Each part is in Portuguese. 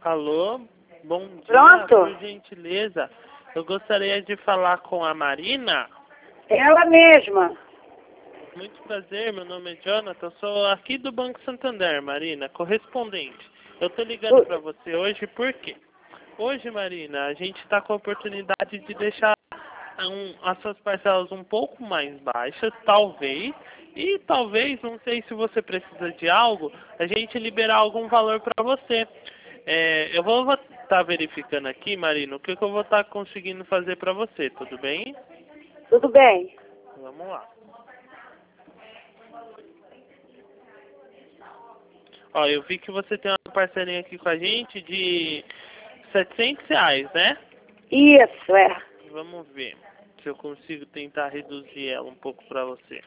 Alô, bom dia, Pronto? por gentileza. Eu gostaria de falar com a Marina. Ela mesma. Muito prazer, meu nome é Jonathan, sou aqui do Banco Santander, Marina, correspondente. Eu tô ligando para você hoje porque hoje, Marina, a gente está com a oportunidade de deixar as suas parcelas um pouco mais baixas, talvez, e talvez, não sei se você precisa de algo, a gente liberar algum valor para você. Eu vou estar verificando aqui, Marina, o que eu vou estar conseguindo fazer para você, tudo bem? Tudo bem. Vamos lá. Ó, eu vi que você tem uma parcelinha aqui com a gente de R$ 700, né? Isso, é. Vamos ver se eu consigo tentar reduzir ela um pouco para você.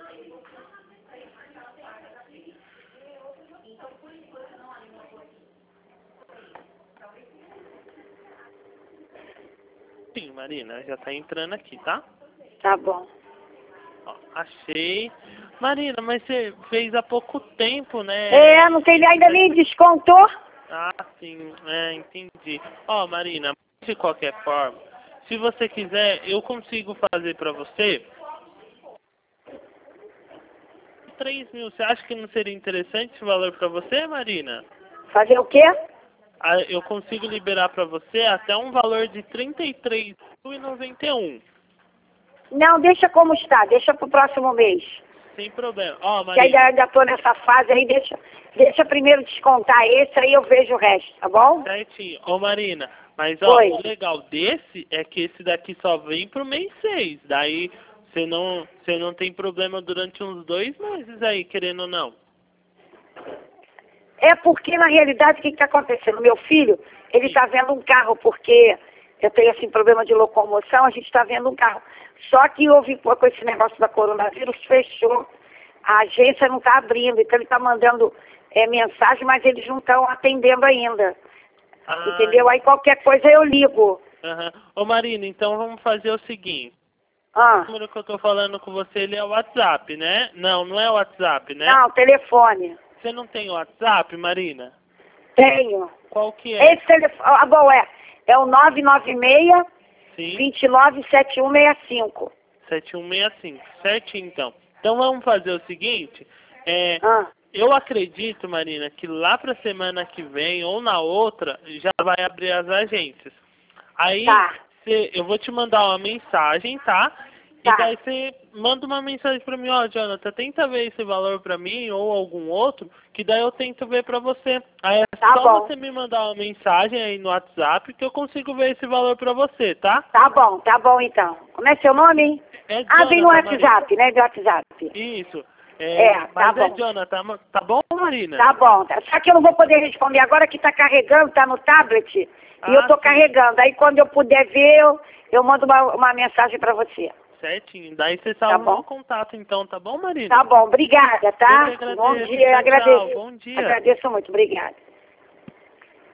Sim, Marina, já tá entrando aqui, tá? Tá bom. Ó, achei. Marina, mas você fez há pouco tempo, né? Não tem ainda nem descontou? Ah, sim, entendi. Ó, Marina, de qualquer forma, se você quiser, eu consigo fazer pra você 3.000. Você acha que não seria interessante esse valor pra você, Marina? Fazer o quê? Eu consigo liberar pra você até um valor de R$ 33.091. Não, deixa como está. Deixa pro próximo mês. Sem problema. Ó, Que Marina. ainda tô nessa fase aí. Deixa primeiro descontar esse, aí eu vejo o resto, tá bom? Certinho. Ô, Marina, mas ó, Oi. o legal desse é que esse daqui só vem pro mês 6. Daí você não tem problema durante uns 2 meses aí, querendo ou não. É porque, na realidade, o que está acontecendo? Meu filho, ele está vendo um carro, porque eu tenho, assim, problema de locomoção, a gente está vendo um carro. Só que houve, com esse negócio da coronavírus, fechou. A agência não está abrindo, então ele está mandando mensagem, mas eles não estão atendendo ainda. Entendeu? Aí qualquer coisa eu ligo. Ô, Marina, então vamos fazer o seguinte. Ah. O número que eu tô falando com você, ele é o WhatsApp, né? Não, não é o WhatsApp, né? Não, telefone. Você não tem o WhatsApp, Marina? Tenho. Qual que é? Esse telefone, bom, é o 996 Sim. 297165. 7165, certinho então. Então vamos fazer o seguinte, Ah. eu acredito, Marina, que lá pra semana que vem ou na outra já vai abrir as agências. Aí Tá. eu vou te mandar uma mensagem, tá? Tá. E daí você manda uma mensagem pra mim, ó, Jonathan, tenta ver esse valor pra mim ou algum outro, que daí eu tento ver pra você. Aí é Tá só bom. você me mandar uma mensagem aí no WhatsApp que eu consigo ver esse valor pra você, tá? Tá bom então. Como é seu nome? Vem no WhatsApp, né? Do WhatsApp. Isso. Tá Mas bom. Jonathan, tá bom, Marina? Tá bom. Só que eu não vou poder responder agora que tá carregando, tá no tablet. E eu tô sim. carregando. Aí quando eu puder ver, eu mando uma mensagem pra você. Certinho. Daí você salva Tá bom. meu contato, então, tá bom, Marina? Tá bom. Obrigada, tá? Eu que agradeço. Bom dia. Tchau, Agradeço. tchau. Bom dia. Agradeço muito. Obrigada.